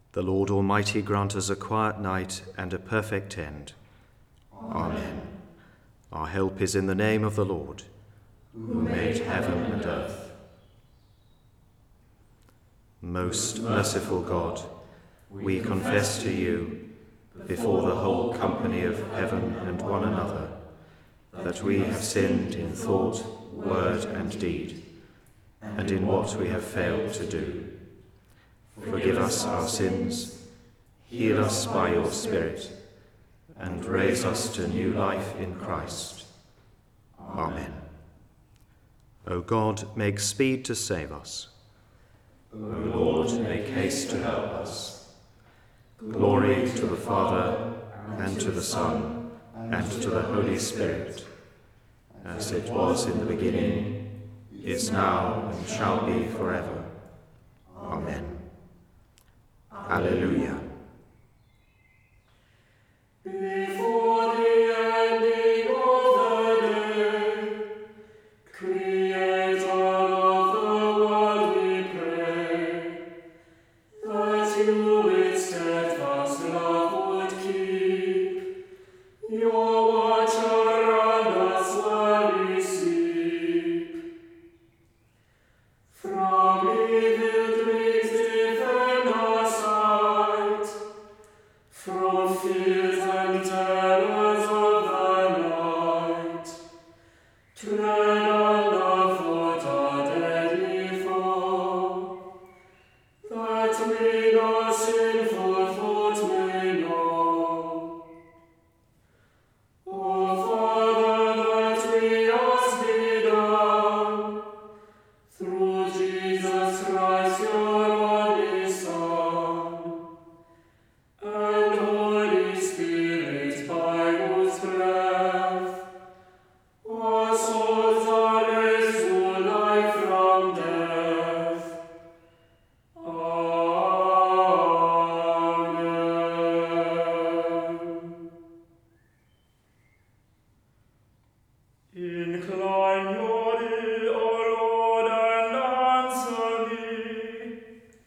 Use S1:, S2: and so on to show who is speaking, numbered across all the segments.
S1: The Lord Almighty grant us a quiet night and a perfect end. Amen. Our help is in the name of the Lord, who made heaven and earth. Most merciful God, we confess to you, before the whole company of heaven and one another, that we have sinned in thought, word, and deed, and in what we have failed to do. Forgive us our sins, heal us by your Spirit, and raise us to new life in Christ. Amen. O God, make speed to save us. O Lord, make haste to help us. Glory to the Father, and to the Son, and to the Holy Spirit, as it was in the beginning, is now, and shall be forever. Amen. Alleluia.
S2: Before the ending of the day, Creator of the world, we pray, that you with steadfast love would keep your watch around us while we sleep. From evil dreams defend our sight, from fears and terrors of the night. Tread underfoot our deadly foe, that we no sinful thought may know. O Father, that we ask thee done, through Jesus Christ, your only Son, and Holy Spirit, by whose breath our souls are raised to life from death. Amen. Incline your ear, O Lord, and answer me.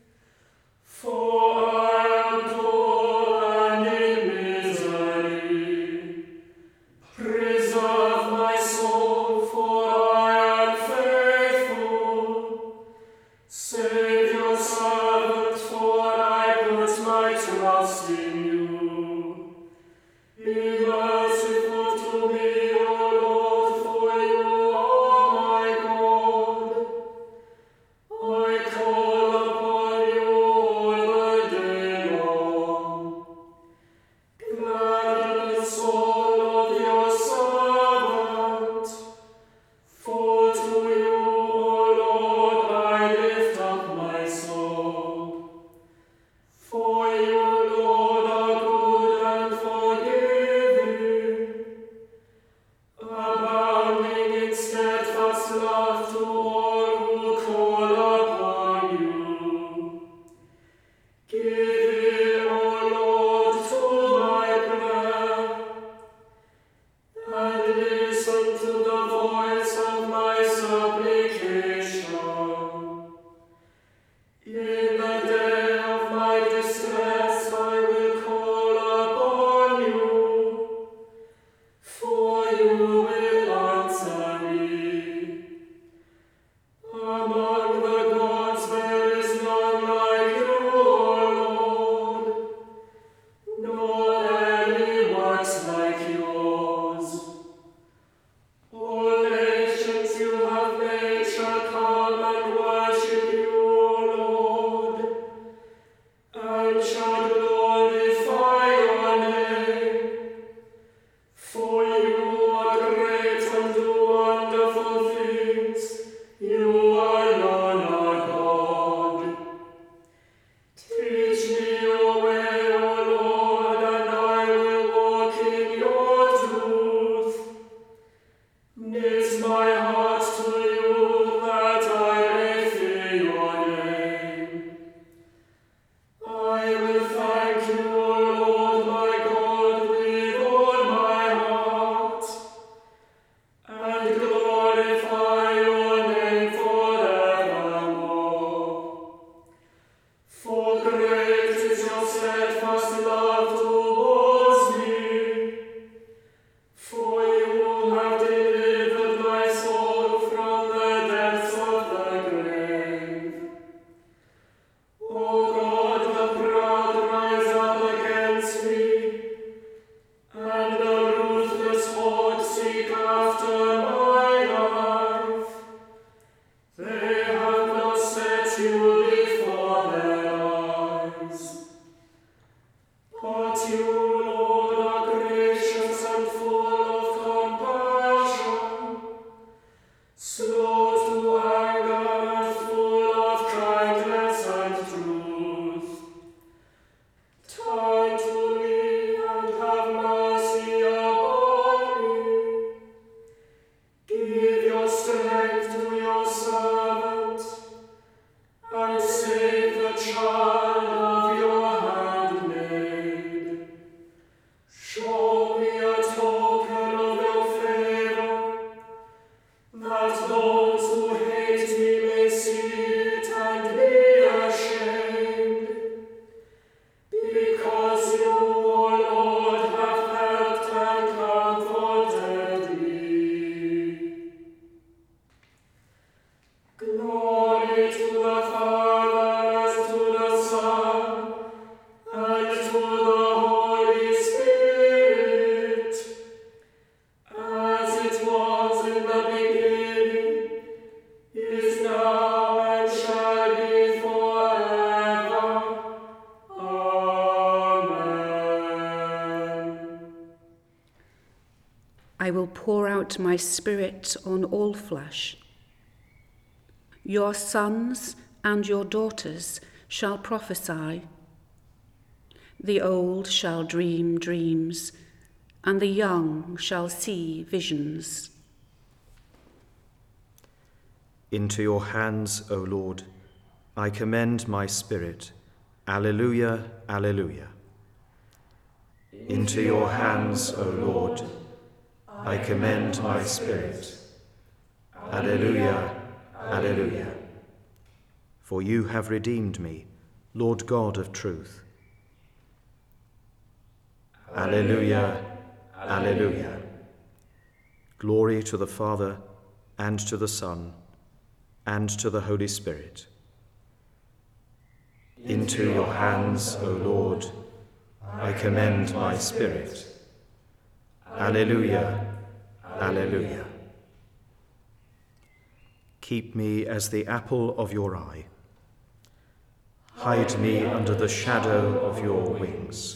S2: For I am poor and in misery. Preserve my soul, for I am faithful. Save your servant, for I put my trust in you. Be merciful to me, O Lord, for you are my God. I call upon you all the day long. Gladden the soul of your servant, for to you, O Lord, I lift up my soul. For you, Lord, are good and forgiving, abounding in steadfast love to all who call upon you. Give ear, O Lord, to my prayer, and listen to the voice of my supplication. In the day of my distress I will call upon you, for you will answer me. Among the gods there is none like you, O
S3: I will pour out my Spirit on all flesh. Your sons and your daughters shall prophesy. The old shall dream dreams, and the young shall see visions.
S1: Into your hands, O Lord, I commend my spirit. Alleluia, alleluia. Into your hands, O Lord, I commend my spirit. Alleluia, alleluia. For you have redeemed me, Lord God of truth. Alleluia, alleluia. Glory to the Father, and to the Son, and to the Holy Spirit. Into your hands, O Lord, I commend my spirit. Alleluia, alleluia. Keep me as the apple of your eye. Hide me under the shadow of your wings.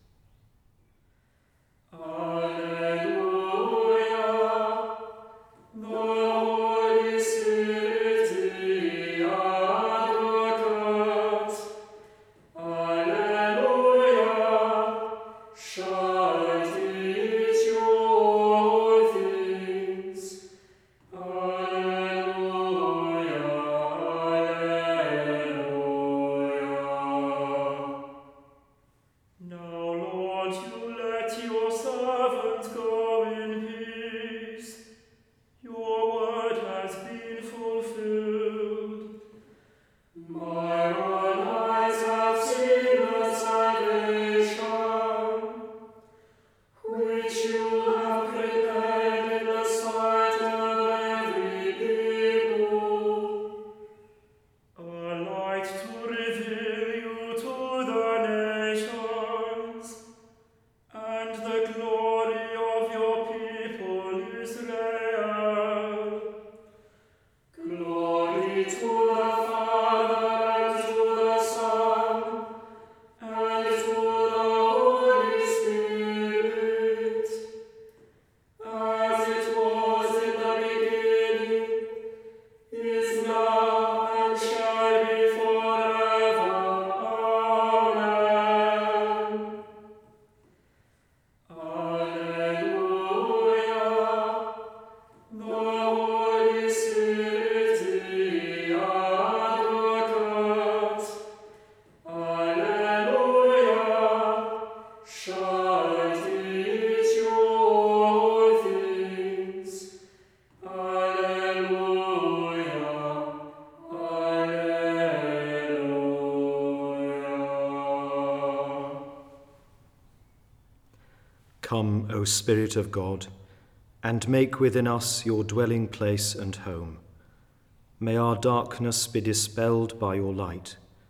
S1: Come, O Spirit of God, and make within us your dwelling place and home. May our darkness be dispelled by your light,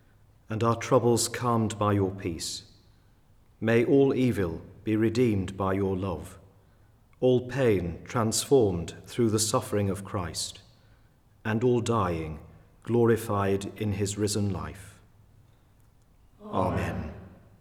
S1: and our troubles calmed by your peace. May all evil be redeemed by your love, all pain transformed through the suffering of Christ, and all dying glorified in his risen life. Amen.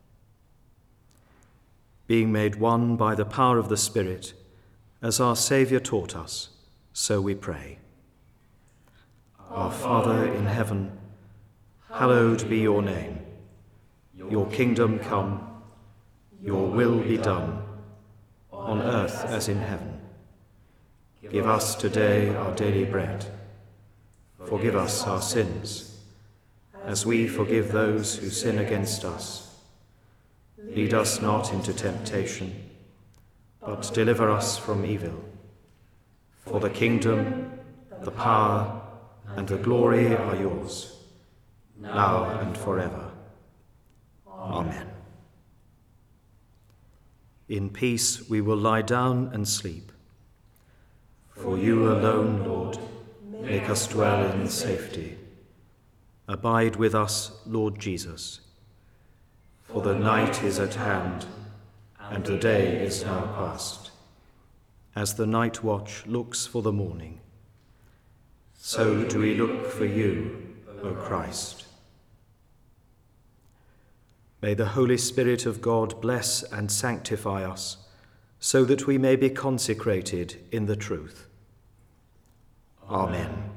S1: Being made one by the power of the Spirit, as our Saviour taught us, so we pray. Our Father in heaven, hallowed be your name. Your kingdom come, your will be done, on earth as in heaven. Give us today our daily bread. Forgive us our sins, as we forgive those who sin against us. Lead us not into temptation, but deliver us from evil. For the kingdom, the power, and the glory are yours, now and forever. Amen. In peace we will lie down and sleep. For you alone, Lord, make us dwell in safety. Abide with us, Lord Jesus. For the night is at hand, and the day is now past. As the night watch looks for the morning, so do we look for you, O Christ. May the Holy Spirit of God bless and sanctify us, so that we may be consecrated in the truth. Amen.